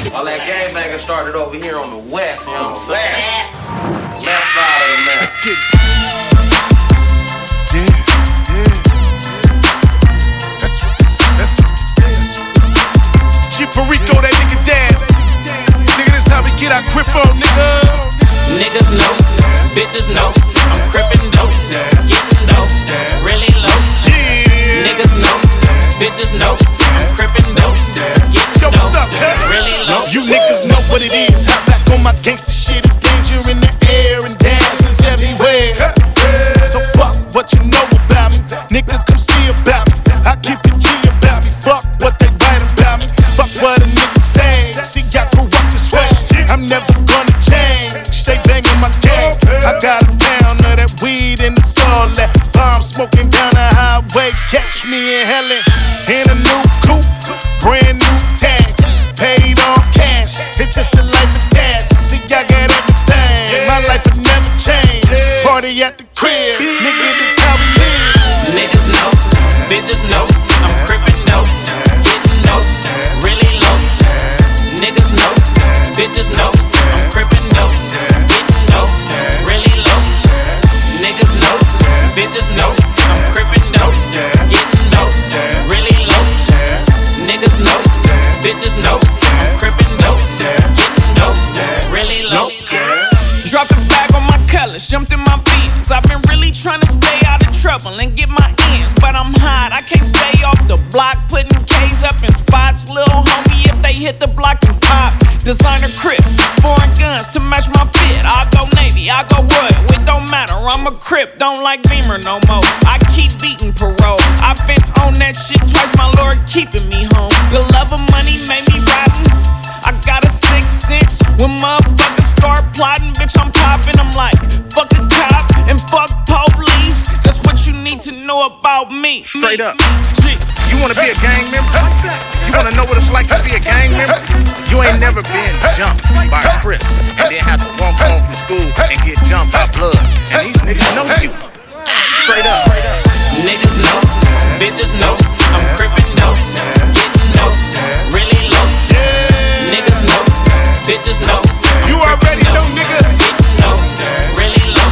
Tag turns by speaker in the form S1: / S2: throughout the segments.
S1: All that gangbanging started over here on the west, you know what I'm saying? Left side of the map.
S2: Let's get it. Yeah, yeah. That's what they say. G Perico, that nigga dance. Nigga, this how we get our grip on, nigga.
S3: Niggas know, bitches know, I'm crippin' dope, getting dope, really low.
S2: Yeah.
S3: Niggas know, bitches know, I'm crippin' dope, getting
S2: Yo, what's up,
S3: dope, really low.
S2: You niggas know what it is. Hop back on my gangsta shit. It's danger in the air and dances everywhere. So fuck what you know about me. Nigga, come see about me. I keep it G about me. Fuck what they write about me. Fuck what a nigga say. See, I grew up this way. I'm never gonna change. Stay banging my gang. I got a pound of that weed and it's all that. Bomb smoking down the highway. Catch me in Helen in a new coupe. Brand new tags. Paid on cash. It's just the life of dash. See, I got everything. My life would never change. Party at the crib. Nigga, this how we live.
S3: Niggas know, bitches know, I'm crippin' dope, getting dope, really low. Niggas know, bitches know, I'm crippin' dope, getting dope, really low. Niggas know, bitches know, I'm crippin' dope, getting dope, really low. Niggas know, bitches know, I'm crippin' dope, getting dope, really low. Dropped a bag on my colors, jumped in my beans. I've been really trying to stay out of trouble and get my ends, but I'm hot, I can't stay off the block. Putting K's up in spots, little homie, if they hit the block and pop. Designer crib, foreign guns to match my fit. I go Navy, I go wood, it don't matter, I'm a crip. Don't like Beamer no more, I keep beating parole. I've been on that shit twice, my lord keeping me home. The love of money made me rotten. I got a 6'6", when motherfuckers start plotting, bitch, I'm popping. I'm like, fuck a cop and fuck police. That's what you need to know about me.
S4: Straight up. You wanna be a gang member? You wanna know what it's like to be a gang member? You ain't never been jumped by a Crips and then have to walk home from school and get jumped by Bloods. And these niggas know you. Straight up.
S3: Niggas know, bitches know, I'm crippin' dope, getting dope, really low. Niggas know, bitches know,
S2: You already know, nigga.
S3: getting dope, really low.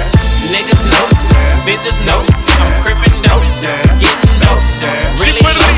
S3: Niggas know, bitches know, I'm crippin' dope, getting dope, really low.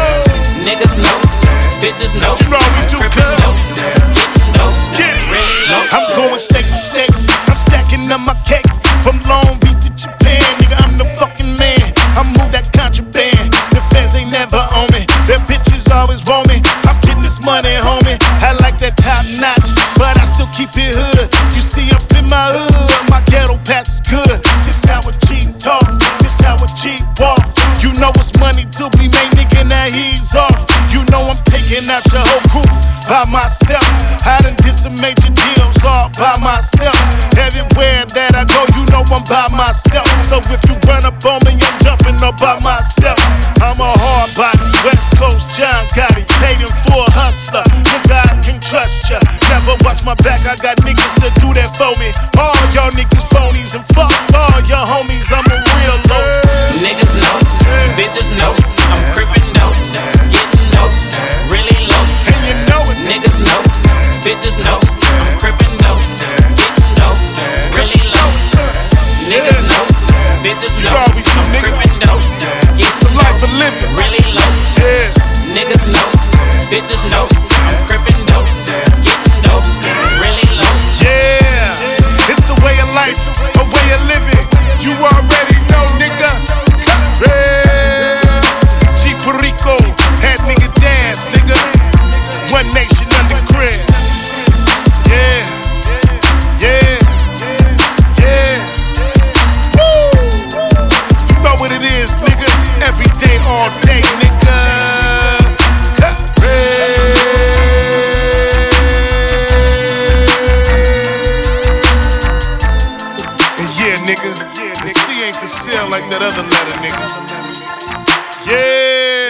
S3: Niggas know, bitches know,
S2: You know how we do,
S3: crippin'
S2: cuz.
S3: dope, getting dope, really low.
S2: I'm going state to state. I'm stacking up my cake. From Long Beach to Japan, nigga, I'm the fucking man. I move that contraband. The fans ain't never on me. Their bitches always want me. I'm getting this money, homie. I like that top notch, but I still keep it hood. You see up in my hood, my ghetto patch is good. This how a G talk, this how a G walk. You know it's money to be made, nigga, now he's off. You know I'm taking out your whole group by myself. I done did some major deals all by myself. Everywhere that I go, you know I'm by myself. So if you run up on me, I'm jumping up by myself. I'm a hard body, West Coast John Gotti, paid him for a hustler. Nigga, I can trust ya. Never watch my back, I got niggas to do that for me. All y'all niggas phonies and fuck all your homies, I'm a real low.
S3: Niggas know, bitches know, I'm crippin' dope, getting dope, really low.
S2: And you know it.
S3: Niggas know, bitches know, I'm crippin' dope, getting dope, really low. Niggas know, bitches
S2: You
S3: know,
S2: know how we do,
S3: I'm
S2: nigga.
S3: crippin' dope,
S2: It's the
S3: getting
S2: life
S3: dope,
S2: of living.
S3: really low.
S2: Yeah.
S3: Niggas know, bitches know, I'm crippin' dope, getting dope, really low.
S2: Yeah, it's a way of life, a way of living. You already know, nigga. Yeah. G Perico, head nigga dance, nigga. One nation under crib. Yeah, yeah, yeah. Woo! You know what it is, nigga. Every day, all day, nigga. Yeah, nigga. The C ain't for sale like that other letter, nigga. Yeah.